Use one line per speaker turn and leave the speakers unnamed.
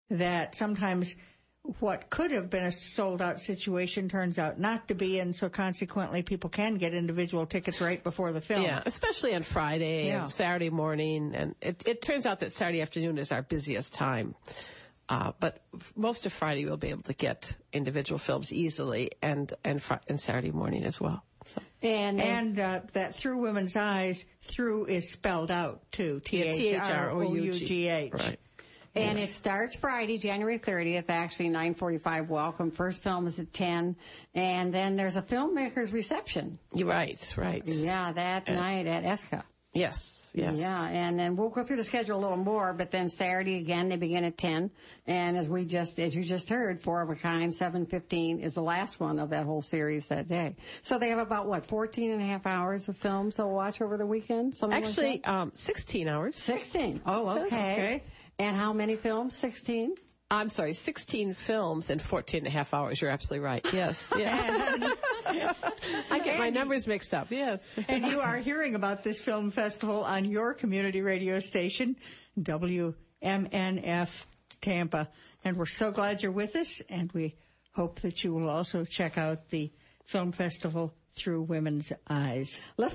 that sometimes what could have been a sold-out situation turns out not to be, and so consequently people can get individual tickets right before the film.
Yeah, especially on Friday and Saturday morning. And it turns out that Saturday afternoon is our busiest time. But most of Friday we'll be able to get individual films easily, and Saturday morning as well. So.
And that Through Women's Eyes, through is spelled out too. Through.
Right.
And it starts Friday, January 30th, actually 9:45 welcome. First film is at 10. And then there's a filmmaker's reception.
Right.
Yeah, that night at ESCA.
Yes.
Yeah, and then we'll go through the schedule a little more, but then Saturday again, they begin at 10. And as you just heard, Four of a Kind, 7:15 is the last one of that whole series that day. So they have about, 14 and a half hours of films they'll watch over the weekend?
Actually, 16 hours.
16. Oh, okay. And how many films? 16?
I'm sorry, 16 films and 14 and a half hours. You're absolutely right. Yes. I get my numbers mixed up. Yes.
And you are hearing about this film festival on your community radio station, WMNF Tampa. And we're so glad you're with us, and we hope that you will also check out the film festival Through Women's Eyes.